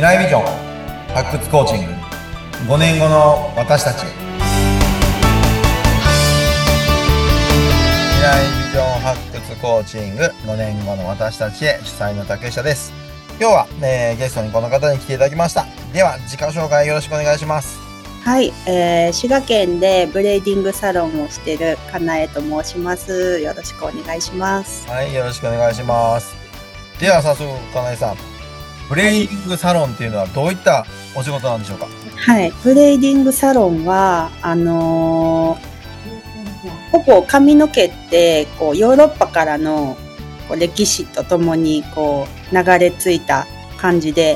来ビジョン発掘コーチング5年後の私たちへ。未来ビジョン発掘コーチング5年後の私たちへ、主催の竹下です。今日は、ゲストにこの方に来ていただきました。では自己紹介よろしくお願いします。 はい、滋賀県でブレーディングサロンをしているかなえと申します。よろしくお願いします。 はい、よろしくお願いします。では早速かなえさん、ブレーディングサロンっていうのはどういったお仕事なんでしょうか？ はい、ブレーディングサロンはほぼ髪の毛ってこうヨーロッパからのこう歴史とともにこう流れ着いた感じで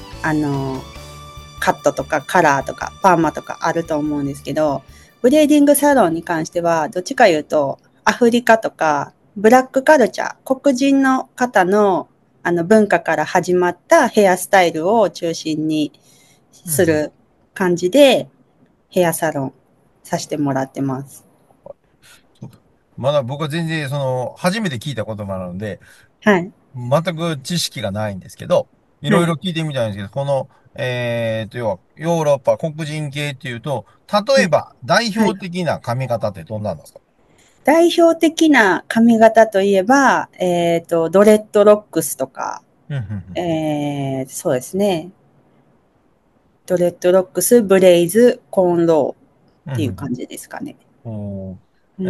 カットとかカラーとかパーマとかあると思うんですけど、ブレーディングサロンに関してはどっちか言うとアフリカとかブラックカルチャー、黒人の方の文化から始まったヘアスタイルを中心にする感じでヘアサロンさせてもらってます。 まだ僕は全然初めて聞いた言葉なので、 はい。 全く知識がないんですけど、いろいろ聞いてみたいんですけど、この、要は、ヨーロッパ黒人系っていうと、例えば、代はい。 表的な髪型ってどんなんですか？ 代表的な髪型といえば、ドレッドロックスとか、 うんうんそうですね。ドレッドロックス、ブレイズ、コーンローっていううん感じですかね。 うんうん。 うん。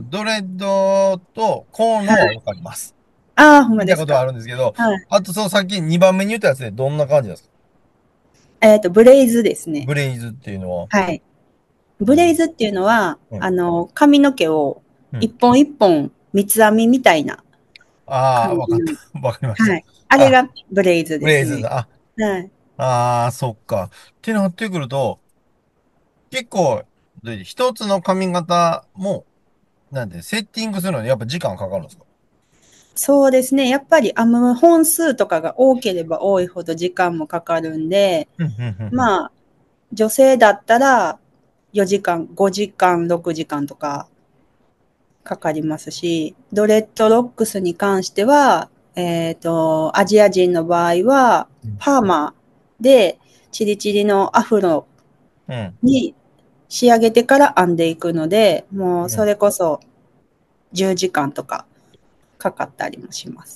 ドレッドとコーンのはわはい。 かります。 ああ、ほん聞いたことはあまですか。 るんですけど、 はい。 あとそのさっき2番目に言ったやつでどんな感じですか？ ブレイズですね。 ブレイズっていうのは。 はい。ブレイうんズっていうのは、 うん。 髪の毛をうん。 一本一本三つ編みみたいなああ、わかった。 感じの。 わかりました。 はい。あれあ、 がブレイズブレイズですね。 だ。 はい。 そっか。ってなってくると、結構、一つの髪型も、なんで、セッティングするのにやっぱ時間かかるんですか？ そうですね。やっぱり編む本数とかが多ければ多いほど時間もかかるんで、 うん、うん、うん、うん。 まあ、女性だったら4時間、5時間、6時間とかかかりますし、ドレッドロックスに関しては、アジア人の場合は、 うんパーマでチリチリのアフロうん。 に仕上げてから編んでいくので、もうそうん。 れこそ10時間とかかかったりもします。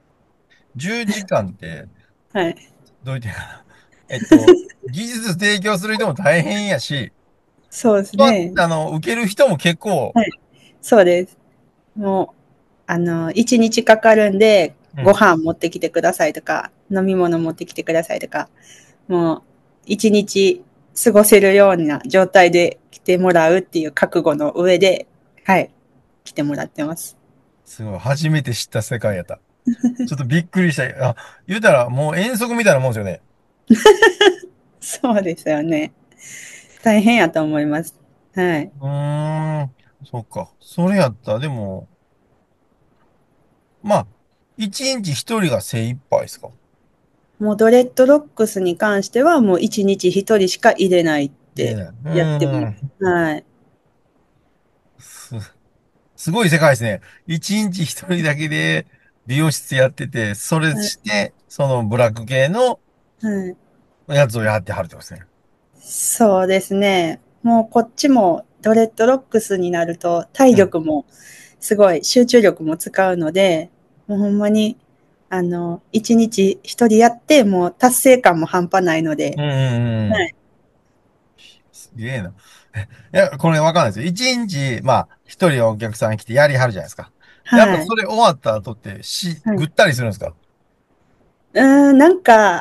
10時間って、 はい。 どう言ってかな。技術提供する人も大変やし、 そうですね。 受ける人も結構、 はい。そうです。もう、1日かかるんで、 うん。 ご飯持ってきてくださいとか、飲み物持ってきてくださいとか、もう、1日過ごせるような状態で来てもらうっていう覚悟の上で、はい、来てもらってます。 すごい、初めて知った世界やった。ちょっとびっくりした。あ、言うたらもう遠足みたいなもんですよね。 そうですよね。大変やと思います。はい。 うーん。そっか。それやったら、でも、まあ、一日一人が精一杯ですか？ もうドレッドロックスに関してはもう1日1人しか入れないっていえない。うやってます。 ーん。 はい。 す、すごい世界ですね。一日一人だけで美容室やってて、それはい。 して、そのブラック系のはい。 やつをやってはるってことですね。 そうですね。もうこっちもドレッドロックスになると体うん。 力もすごい集中力も使うので、もうほんまに一日一人やってもう達成感も半端ないので、 うんうんうん。 はい。 すげえな。いや、これわかんないですよ。一日、まあ、一人お客さん来てやりはるじゃないですか。やっぱはい。 それ終わった後って、 はい。 ぐったりするんですか？ なんか、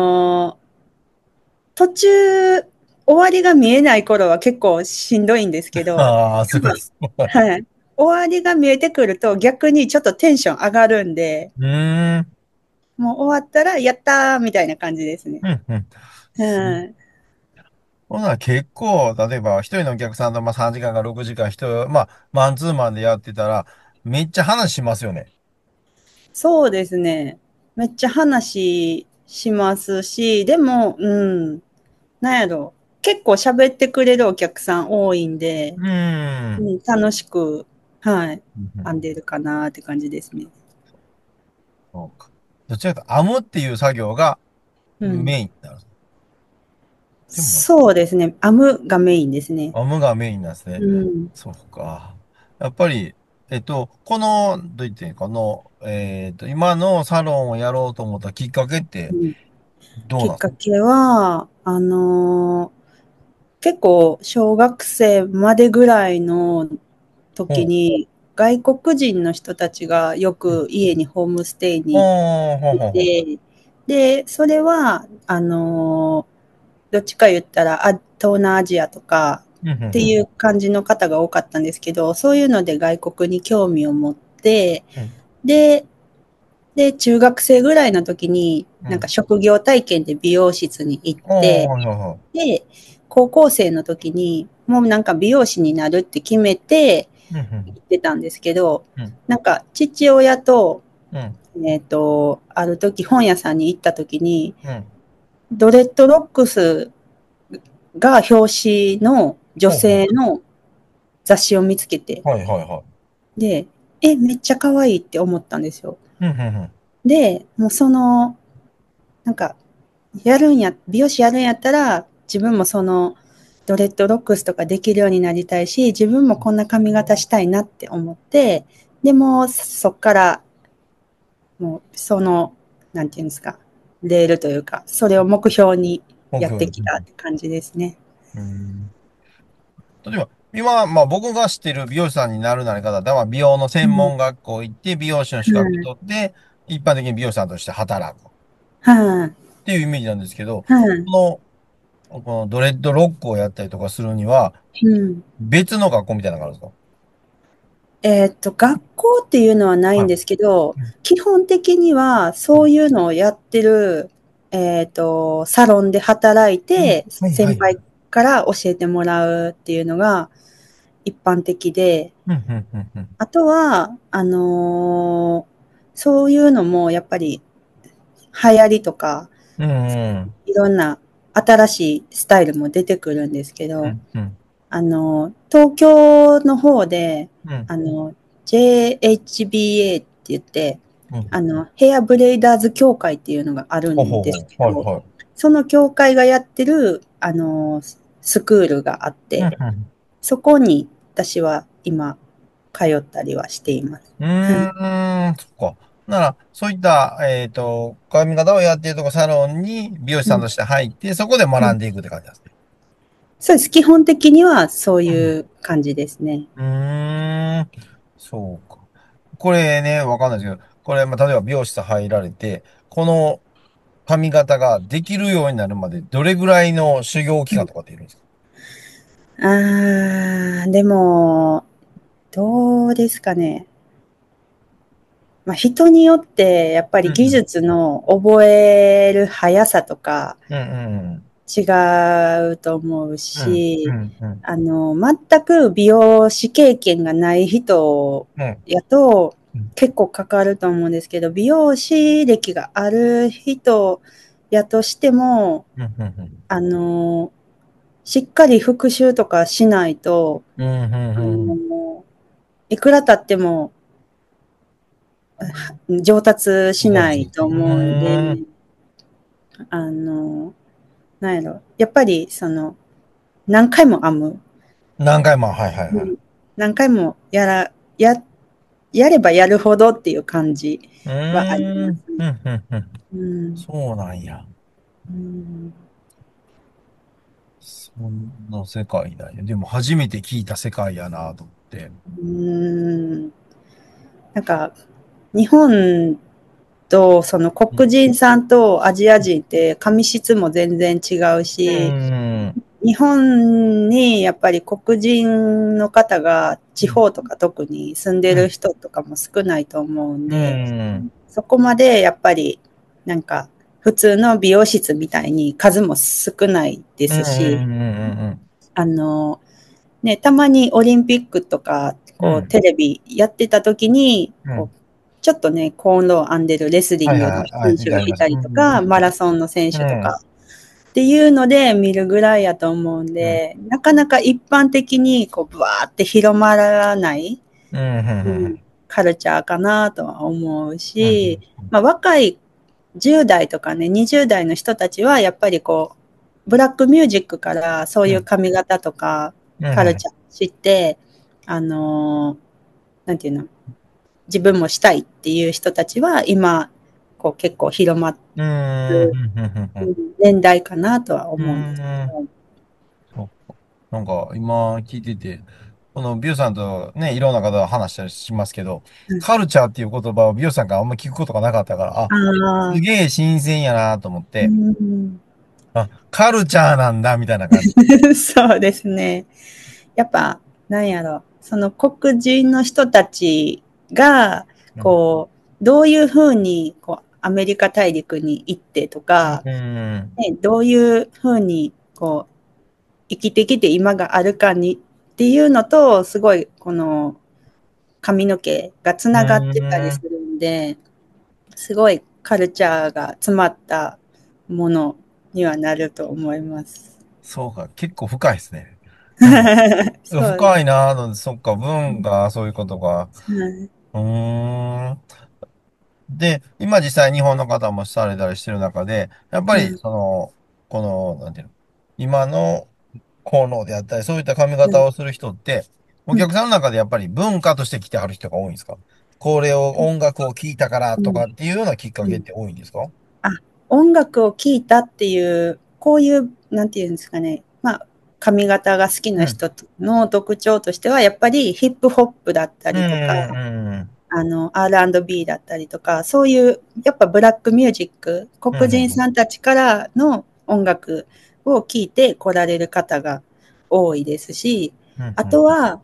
途中、終わりが見えない頃は結構しんどいんですけど、 ああー、そういうことです。 はい。終わりが見えてくると逆にちょっとテンション上がるんで、 うーん。 もう終わったらやったーみたいな感じですね。 うん、うん。 はい。 ほんなら結構、例えば一人のお客さんとまあ3時間か6時間まあ、マンツーマンでやってたら、めっちゃ話しますよね。 そうですね。めっちゃ話しますし、でも、なんやろ。結構喋ってくれるお客さん多いんで、 うーん。 楽しく、はい、 うんうん。 編んでるかなって感じですね。 そうか。どちらかというと、編むっていう作業がうん。 メインになる。でも、 そうですね。アムがメインですね。 アムがメインなんですね。 うん。 そうか。やっぱり、この、どう言ってんかの、今のサロンをやろうと思ったきっかけってうん、 どうなんですか？ きっかけは、結構小学生までぐらいのほう。 時に外国人の人たちがようん。 く家にホームステイほにうほう来ほうほて、で、それは、どっちか言ったら、東南アジアとかう。うんっていう感じの方が多かったんですけど、そういうので外国に興味を持って、 うん。 で、中学生ぐらいの時に、なんかうん。 職業体験で美容室に行っおー、 て、 はいはいはい。 で、高校生の時に、もうなんか美容師になるって決めてうん。 行ってたんですけど、 うん。 なんか父親と、 うん。 ある時本屋さんに行った時に、 うん。 ドレッドロックスが表紙の女ほうほ性の雑誌を見つけて、 う。はいはいはい。 で、めっちゃ可愛いって思ったんですよ。 うん。うん。 で、もうなんか、美容師やるんやったら、自分もドレッドロックスとかできるようになりたいし、自分もこんな髪型したいなって思って、でも、そっから、もう、なんていうんですか、レールというか、それを目標にやって目標に。 きたって感じですね。 うん。例えば、今、まあ僕が知ってる美容師さんになるなり方では、美容の専うん。 門学校行って、美容師の資格はい。 取って、一般的に美容師さんとして働くっはい。 ていうイメージなんですけど、 はい。 このドレッドロックをやったりとかするには、 うん。 別の学校みたいなのがあるんですか？ 学校っていうのはないんはですけど、 い。うん。 基本的にはうん。 そういうのをやってる、サロンで働いうん。 て、 はいはい。 先輩から教えてもらうっていうのが一般的で、 うん、うん、うん、うん。 あとは、そういうのもやっぱり流行りとか、 うん、 いろんな新しいスタイルも出てくるんですけど、 うん、うん、 東京の方で、 うん、 あの、JHBA って言って、 うん。 ヘアブレイダーズ協会っていうのがあるほうほんですうほう。はい、 けど、 はい。 その協会がやってる、スクールがあっうん、 て、 うん。 そこに私は今、通ったりはしています。 うーん、そっか。なら、そういった、髪型をやっているとこサロンに美容師うん。 さんとして入って、そこでうん。 学んでいくって感じなんですね。 そうです。基本的にはそううん。 いう感じですね。 うーん、そうか。これね、わかんないですけど、これ、まあ、例えば美容師さん入られて、この髪型ができるようになるまで、どれぐらいの修行期間とかっているんですか？ でも、どうですかね。まあ、人によってやっぱり技うん、 術の覚える速さとかうん、うん、 違うと思ううん、うし、 ん、うん、 全く美容師経験がない人うん、 やとうん、 結構かかると思うんですけど、美容師歴がある人やとしても、 うん、うん、 あの、しっかり復習とかしないと、 うん、うん、 あうん、 の、いくら経っても上達しそうです。 ないとう思うんで、 ーん。 あの、なんやろ、やっぱり何回も編む。 何回も、はいはいはい。 うん、何回もやればやるほどっていう感じうはありーん、 ますね。 うん、うん、うん。 うん。 そうなんや。 うん。 そんな世界だよ。でも初めて聞いた世界やなと思って。 うん。なんか、日本とそのうん。 黒人さんとアジア人って髪質も全然違ううし、 ーん。 日本にやっぱり黒人の方が地うん。 方とか特に住んでうん。 る人とかも少ないと思うんうで、 ん。 そこまでやっぱりなんか普通の美容室みたいに数も少ないでうん。 すし、 うん。 あの、ね、たまにオリンピックとか、 うん。 テレビやってた時に、 うん。 ちょっとね、コーンロー編んでるレスリングのはいはいはい。 選手がいいただきます。うん。 たりとか、マラソンの選うん。 手とかっていうので見るぐらいやと思うんうん。 で、なかなか一般的にブワーって広まらない、 うん。うん。 うん、カルチャーかなとは思ううん。 し、まあ、若い 10代とかね、20代の人たちはやっぱりこう、ブラックミュージックからそういううん。 髪型とかうん。 カルチャー知って、なんていうの、自分もしたいっていう人たちは今、こう結構広まっうん。うるん。うん。うん。 年代かなとはう思うんですけん。 ど。 そうか。なんか今聞いてて、このビューさんとね、いろんな方が話したりしますけど、カルチャーっていう言葉をビューさんからあんま聞くことがなかったから、あ、 ああ、 すげえ新鮮やなと思っうて、 ん、 あ、カルチャーなんだみたいな感じ。 そうですね。やっぱ、なんやろ、その黒人の人たちが、 うん。 こう、どういうふうに、こう、アメリカ大陸に行ってとか、 うん。 ね、どういうふうに、こう、生きてきて今があるかにっていうのと、すごい、この髪の毛がつうながってたりすん。 るんで、すごいカルチャーが詰まったものにはなると思います。 そうか、結構深いですね。なんか、 そうです。 深いなぁの、そっか、文化、そういうことか。 はい。 うーん。で、今実際日本の方もされたりしてる中で、やっぱり、 うん。 この、なんていうの、今の効能であったり、そういった髪うん。 型をする人って、おうん。 客さんの中でやっぱり文化として来てはる人が多いんですか？これを音楽を聴いたからうん。 とかっていうようなきっかうん。 けって多いんですか？ あ、音楽を聴いたっていう、こういう、なんていうんですかね、まあ、髪型が好きうん。 な人の特徴としては、やっぱりヒップホップだったうん、 りとか、 うん、 R&B だったりとか、そういう、やっぱブラックミュージック、 うん、うん、 黒人さんたちからの音楽を聴いて来られる方が多いですし、 うん、 あうん、 とは、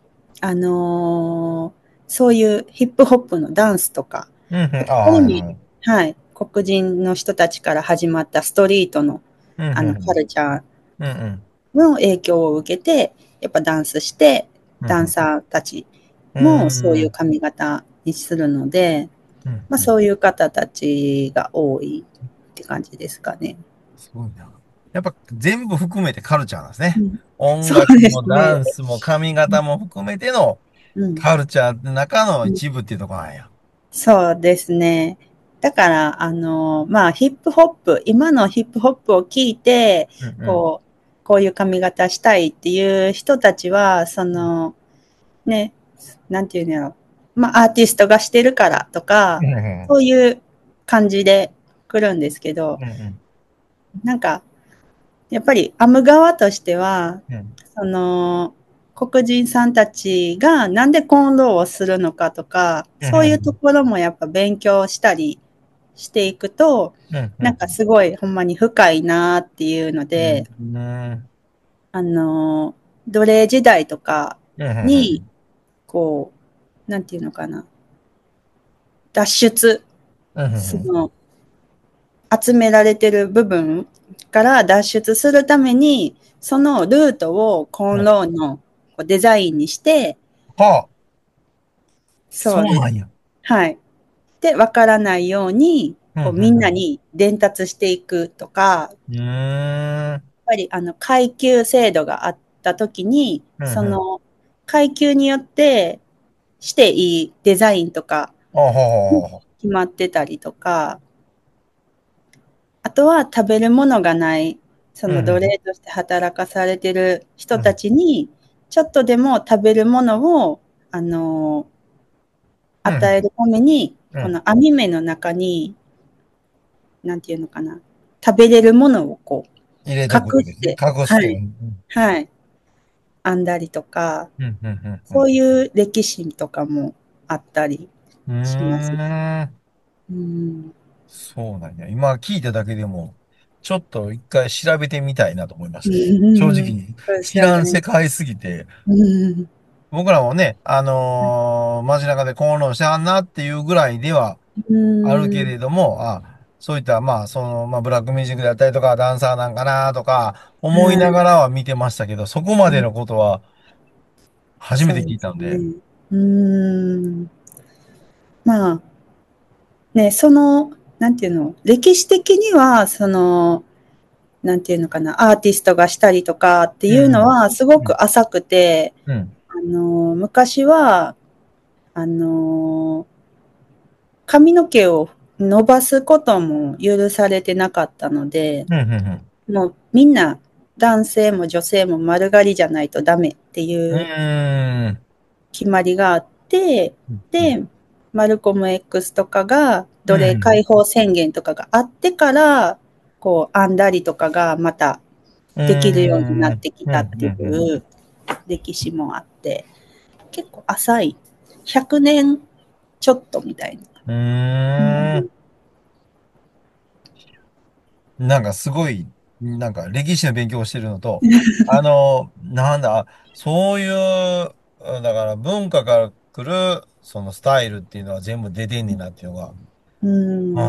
そういうヒップホップのダンスとか、 うん、うん、あ、 ある意味、 はい、はい。 はい、黒人の人たちから始まったストリートの、 うん、うん、 カルチャーうん、うん、 の影響を受けて、やっぱダンスして、 うん、 ダンサーたちうん、 もそううん、 いう髪型にするので、 うん、 まあうん。 そういう方たちが多いって感じですかね。 すごいな。やっぱ全部含めてカルチャーなんですね。 うん、 音そう楽もですね。 ダンスも髪型も含めてのうん。 カルチャーの中のうん、 一部っていうところなんや。 そうですね。だから、まあ、ヒップホップ、今のヒップホップを聞いて、 うん、うん。 こういう髪型したいっていう人たちは、その、ね、なんていうんやろ。まあ、アーティストがしてるからとか、 うん、うん。 そういう感じで来るんですけど、 うん、 なんか、やっぱり編む側としては、 うん。 その、黒人さんたちがなんでコーンローをするのかとか、 うん、 そういうとうん。 ころもやっぱ勉強したりしていくと、 うん、うなんかん。 すごいほんまに深いなっていうのうん、 で、 うん。うん、 あの、奴隷時代とかうん。うに、 ん、 こう、なんていうのかな、脱出、 うん。うん、 その、集められてる部分から脱出するために、そのルートをコンローのデザインにして、 はあ、 そうです。 そうなんや。 はい。で、わからないように、 うん、 こうみんなうん。 に伝達していくとか、やっうん。うーん。 ぱり階級制度があった時に、 うん、うん。 その階級によってしていいデザインとかあ、はあ、はあ。 決まってたりとか、あとは食べるものがない、そうん、 の奴うん。 隷として働かされてる人たうん、 ちに、ちょっとでも食べるものを、あの、 うん。 与えるために、 うん。 この網目の中に、なんていうのかな、食べれるものをこう、 入れとくんですね。 隠して、 隠して。うはい、 ん、 はい、編んだりとか、 うん、うん、うん。 そういう歴史とかもあったりうします。 ん。うーん。 うん。 そうなんや。今聞いただけでも、ちょっと一回調べてみたいなと思いましうたね。正直ん。 に。 そうです知らんよね。 世界すぎて、 うん。 僕らもね、街中で口論してはんなっていうぐらいではうあるけん。 れども、そういった、ブラックミュージックであったりとか、ダンサーなんかなとか、思いながはい。 らは見てましたけど、そこまでうん。 のことは初めてそうで聞いたんで。 すね。うん。まあ、ね、なんていうの、歴史的には、なんていうのかな、アーティストがしたりとかっていうのうん、 はすごうん、 く浅くて、 うん、 昔は、あの、髪の毛を伸ばすことも許されてなかったので、 うん、うん、 もうみんな男性も女性も丸刈りじゃないとダメってうん。 いううーん。 決まりがあって、 うん、うん、 で、マルコム X とかが奴隷うん、 解放宣言とかがあってから、こう、編んだりとかがまたうできるようになん、 ってきうん、 たっていうん、 う歴史もあって、結構浅い。100年ちょっとみたいな。 うん。うーん。なんかすごい、なんか歴史の勉強をしてるのと、なんだ、そういう、だから文化から来る、そのスタイルっていうのは全部出てんねんなっていうのが、 うん、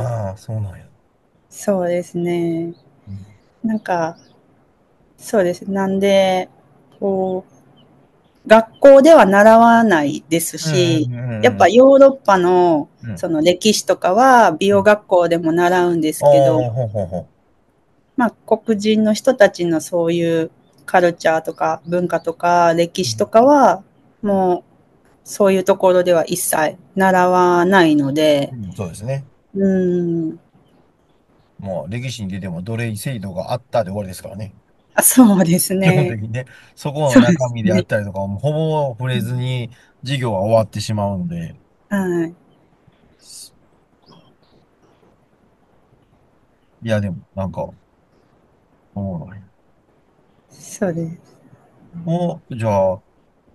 ああ、そうなんや。 そうですね。 うん、 なんか、そうです。なんで、こう、学校では習わないですうん、 し、 うん、 やっぱヨーロッパのうん。うん。 その歴史とかは美うん。 容学校でも習うんですけど、 おー、ほうほうほまあ黒人の人たちのそういうカルチャーとか文化とか歴史とかはもうそういうところでは一切習わないので、 う。うん、そうですね。 うん、 もう歴史に出ても奴隷制度があったで終わりですからね。 あ、そうです基本ね。 的にね。そこのそうで中身であっすね。 たりとかもほぼ触れずに授業は終わってしまうので。 はい。 いや、でも、なんか、おもろい。 そうです。 じゃあ、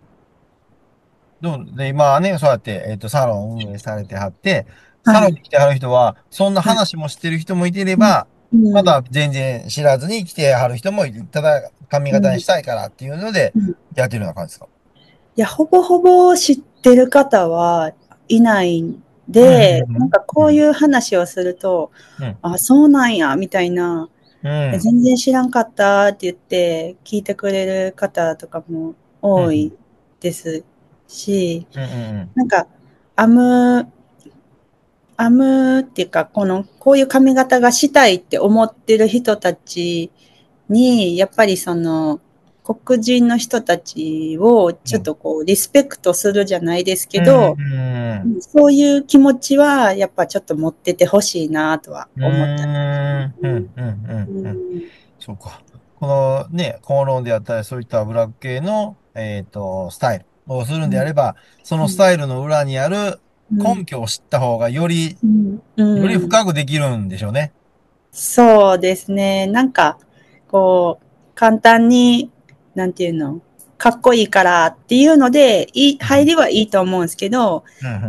今はね、そうやって、サロン運営されてはって、サはい。 ロンに来てはる人は、そんなはい。 話もしてる人もいてれうん。 ば、まうん。 だ全然知らずに来てはる人もいて、ただ髪うん。 型にしたいからっていうので、 うん。 やってるような感じですか？ いや、ほぼほぼ知ってる方はいないんうん、 で、 うん、 なんかこうん、 ういう話をすると、 うん、 あ、そうなんや、みたいな、 うん、 全然知らんかったって言って聞いてくれる方とかもうん、うん、 多いですし、 うん、うん、 なんか、編む、編むっていうか、こういう髪型がしたいって思ってる人たちに、やっぱりその、黒人の人たちをちょっうん、 とこう、リスペクトするじゃないですけうん、 ど、 うん、 そういう気持ちは、やっぱちょっと持っててほしいなとはう思ったりしん、うん、うますね。 ん、うん、ううん、うん。 ん。 そうか。このね、口論であったり、そういったブラック系の、スタイルをするんうん。 であれば、そのスうん。 タイルの裏にあるうん。 根拠を知った方がうん。 よりうん。 深くできるんでしょうね。 そうですね。なんか、こう、簡単に、なんていうの、かっこいいからっていうので、 うん、 入りはいいと思うんですけど、 うん、うん、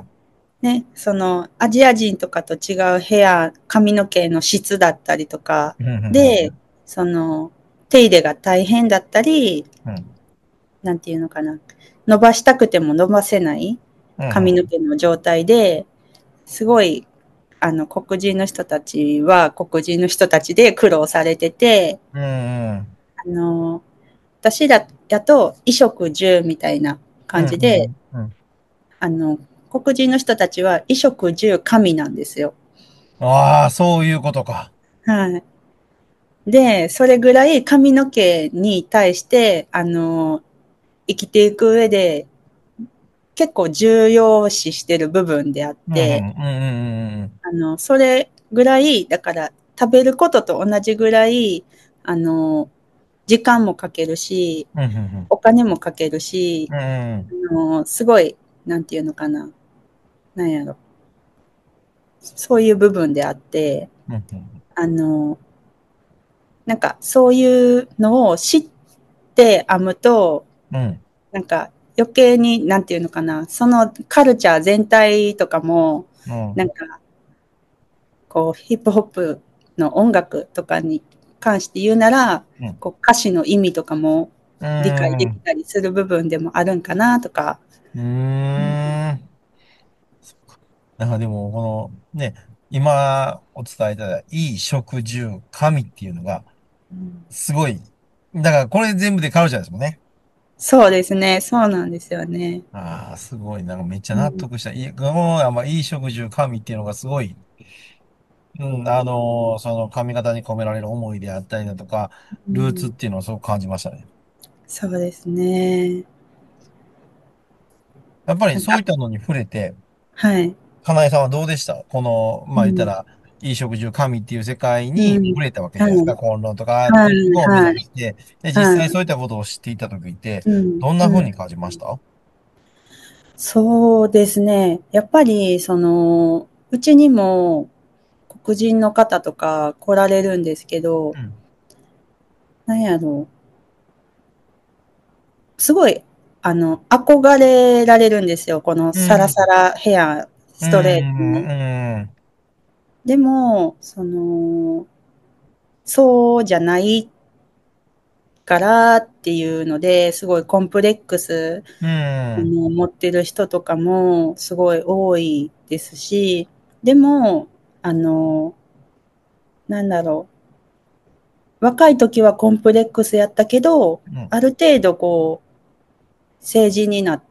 なんか、ね、その、アジア人とかと違うヘア、髪の毛の質だったりとかうん、うん、 で、その、手入れが大変だったり、 うん、 なんていうのかな、伸ばしたくても伸ばせないうん、うん、 髪の毛の状態で、すごい、黒人の人たちは黒人の人たちで苦労されてて、 うん、 あの、私らだと衣食住みたいなうん、 感じで、 うん。 あの、黒人の人たちは衣食住神なんですよ。 ああ、そういうことか。 はい。で、それぐらい髪の毛に対して、生きていく上で結構重要視してる部分であっうん、うん、 て、 うん、うん、 それぐらい、だから食べることと同じぐらい、あの、時間もかけるし、 うん、うん、 お金もかけるし、 うん、うん、 すごい、なんていうのかな、なんやろ、そういう部分であって、 うん、うん、 あの、なんかそういうのを知って編むと、 うん、 なんか余計に、なんていうのかな、そのカルチャー全体とかも、 うん、 なんかこう、ヒップホップの音楽とかに関して言うなら、 うん、 こう歌詞の意味とかもう理解できん、 たりする部分でもあるんかなとか。 うーん。なんかでも、このね、今お伝えいただいた、いい食住神っていうのが、 うん、 すごい。だからこれ全部でカルチャーですもんね。 そうですね。そうなんですよね。 ああ、すごい。なんかめっちゃうん、 納得した。この、いい食住神っていうのがすごい、うん、その髪型に込められる思いであったりだとか、ルーツっうん、 ていうのをすごく感じましたね。 そうですね。 やっぱりなんか、 そういったのに触れて、 はい。 かなえさんはどうでしたこの、 うん。 まあ言ったら、衣食住神っていう世界うん。 に触れたわけじゃないですか。 はい。 混乱とかっはい。 ていうのを目はい。 指して、で、実はい。 際そういったことを知っていた時って、 うん。 どんなうん。 風に感じました？ そうですね。やっぱり、うちにも黒人の方とか来られるんですけど、 うん。 なんやろう。すごい、憧れられるんですよ。このうん。 サラサラヘア、 うストレートん。 に。 うん。 でも、そうじゃないからっていうので、すごいコンプレックス、 うん。 持ってる人とかもすごい多いですし、でも、あの、なんだろ若い時はコンプレックスやったけど、 うん。 ある程度こう、成人になって、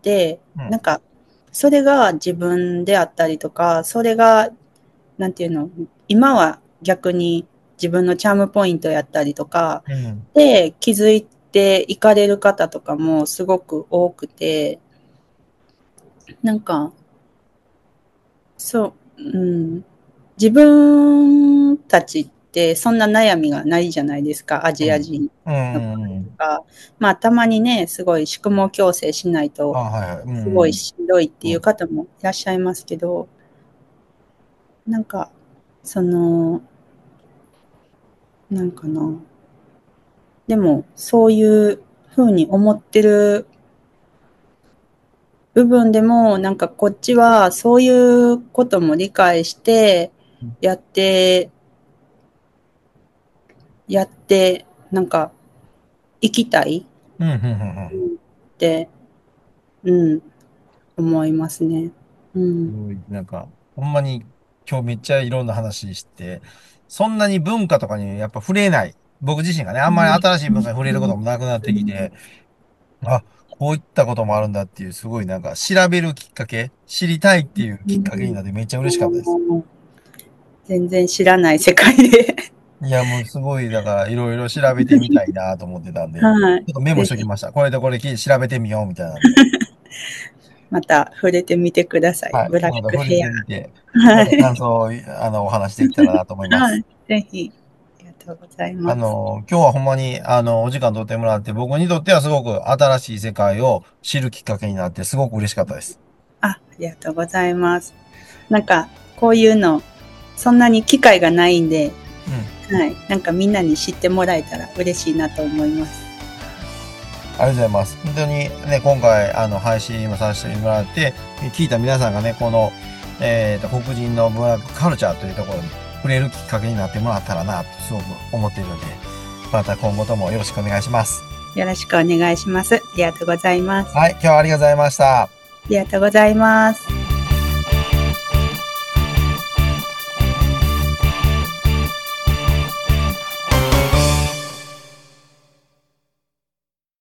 うん。 なんか、それが自分であったりとか、それが、なんていうの、今は逆に自分のチャームポイントやったりとか、 うん。 で、気づいていかれる方とかもすごく多くて、なんか、そう、自分たちってそんな悩みがないじゃないですか、アうん。 ジア人うの場合とん。 か。まあ、たまにね、すごい宿毛矯正しないあ、 と、 はいはい。うすごいん。 しんどいっていううん。 方もいらっしゃいますけど、なんか、その、なんかな。でも、そういう風に思ってる部分でも、なんかこっちはそういうことも理解して、やってやって、なんか、行きたいうん。うん。うん。 って、うん、思いますね。うん。 すごい、なんか、ほんまに今日めっちゃいろんな話して、そんなに文化とかにやっぱ触れない。僕自身がね、あんまりうん。 新しい文化に触れることもなくなってきて、あ、こういったこともあるんだっていう、すごいなんか調べるきっかけ、知りたいっていうきっかけになってめっちゃ嬉しかったです。 全然知らない世界で。 いや、もうすごい、だからいろいろ調べてみたいなと思ってたんで、 はい。 ちょっとメモぜひ、 しときました。これとこれ聞いて調べてみようみたいなんで。 また触れてみてください。 はい。 ブラッまだ触れクヘてみて、 ア。 また感はい。 想を、お話できたらなと思います。 はい。ぜひ、ありがとうございます。 今日はほんまに、お時間取ってもらって、僕にとってはすごく新しい世界を知るきっかけになって、すごく嬉しかったです。 ありがとうございます。なんか、こういうの、そんなに機会がないんで、 うん。 はい。なんかみんなに知ってもらえたら嬉しいなと思います。 ありがとうございます。本当にね、今回、配信もさせてもらって、聞いた皆さんがね、この、黒人のブラックカルチャーというところに触れるきっかけになってもらったらな、とすごく思っているので、また今後ともよろしくお願いします。 よろしくお願いします。ありがとうございます。あはい、今日はありがとうございました。 りがとうございます。